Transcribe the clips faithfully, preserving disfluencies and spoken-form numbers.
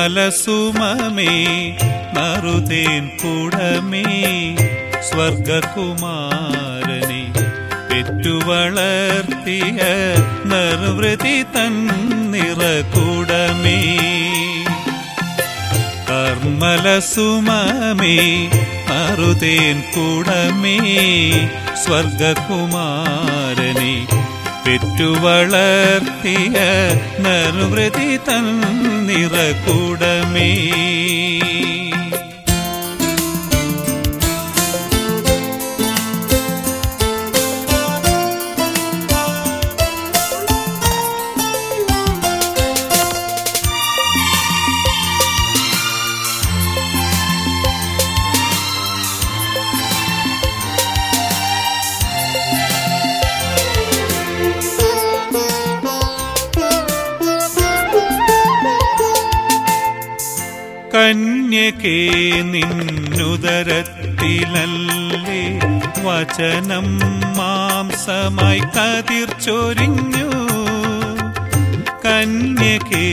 കർമ്മലസുമമേ നറുതേൻ കുടമേ സ്വർഗകുമാരനെ പെറ്റുവളർത്തിയ നിർവൃതി തന്നിറകുടമേ. കർമ്മലസുമമേ നറുതേൻ കുടമേ സ്വർഗകുമാരനെ പെറ്റുവളർത്തിയ നിർവൃതി തന്നിറകുടമേ. കന്യകേ നിന്നുദരത്തിലല്ലേ വചനം മാംസമായി കതിർ ചൊരിഞ്ഞു. കന്യകേ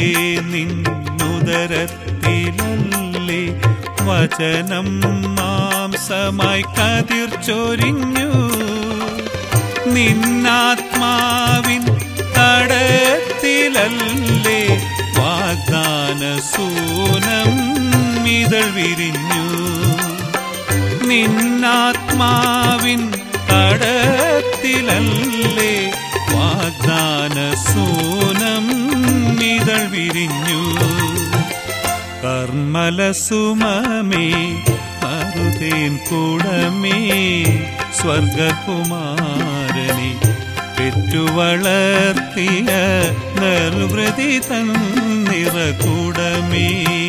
നിന്നുദരത്തിലല്ലേ വചനം മാംസമായി കതിർ ചൊരിഞ്ഞു. നിന്നാത്മാവിൻ തടത്തിലല്ലേ വാഗ്ദാന സൂനം ഇതൾ വിരിഞ്ഞു. നിന്നാത്മാവിൻ തടത്തിലല്ലേ വാഗ്ദാന സൂനം ഇതൾ വിരിഞ്ഞു. കർമ്മലസുമമേ നറുതേൻ കുടമേ സ്വർഗകുമാരനെ പെറ്റുവളർത്തിയ നിർവൃതി തന്നിറകുടമേ.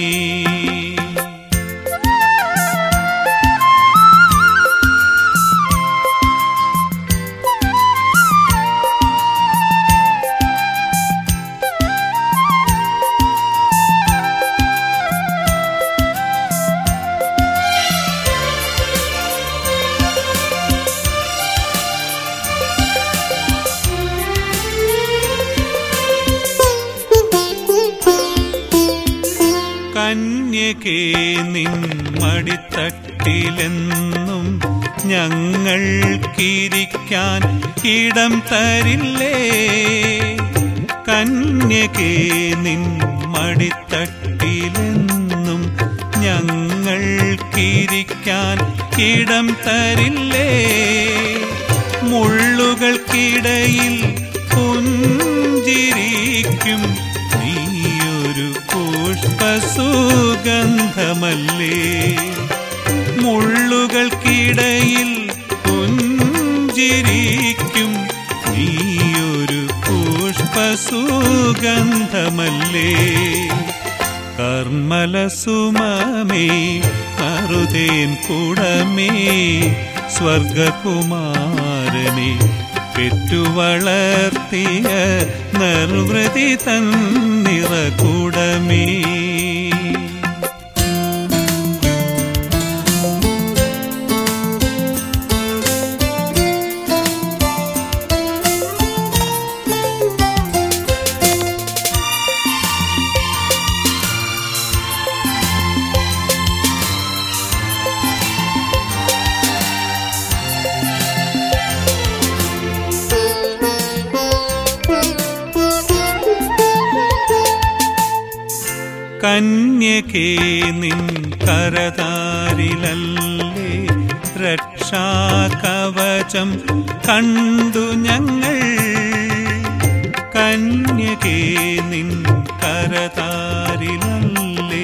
കന്യകേ നിൻ മടിത്തട്ടിലെന്നും ഞങ്ങൾക്കിരിക്കാൻ ഇടം തരില്ലേ. കന്യകേ നിൻ മടിത്തട്ടിലെന്നും ഞങ്ങൾക്കിരിക്കാൻ ഇടം തരില്ലേ. മുള്ളുകൾക്കിടയിൽ പുഞ്ചിരിക്കും നീയൊരു പുഷ്പസുഗന്ധമല്ലേ. മുള്ളുകൾക്കിടയിൽ പുഞ്ചിരിക്കും നീയൊരു പുഷ്പസുഗന്ധമല്ലേ. കർമ്മലസുമമേ നറുതേൻ കുടമേ സ്വർഗകുമാരനെ പെറ്റുവളർത്തിയ നിർവൃതി തന്നിറകുടമേ. കന്യകേ നിൻ കരതാരിലല്ലേ രക്ഷാകവചം കണ്ടു ഞങ്ങൾ. കന്യകേ നിൻ കരതാരിലല്ലേ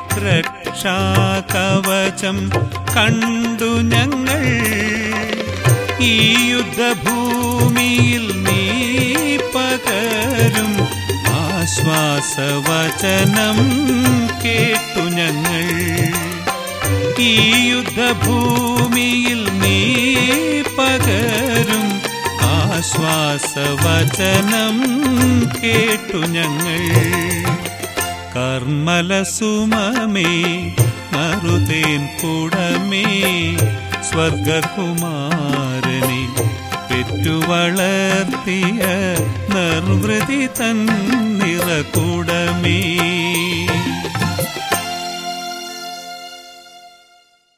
രക്ഷാകവചം കണ്ടു ഞങ്ങൾ. ഈ യുദ്ധഭൂമിയിൽ നീ പകരും ആശ്വാസവചനം കേട്ടു ഞങ്ങൾ. ഈ യുദ്ധഭൂമിയിൽ നീ പകരും ആശ്വാസവചനം കേട്ടു ഞങ്ങൾ. കർമ്മലസുമമേ നറുതേൻ കുടമേ സ്വർഗകുമാരനെ പെറ്റുവളർത്തിയ നിർവൃതി തന്നിറകുടമേ.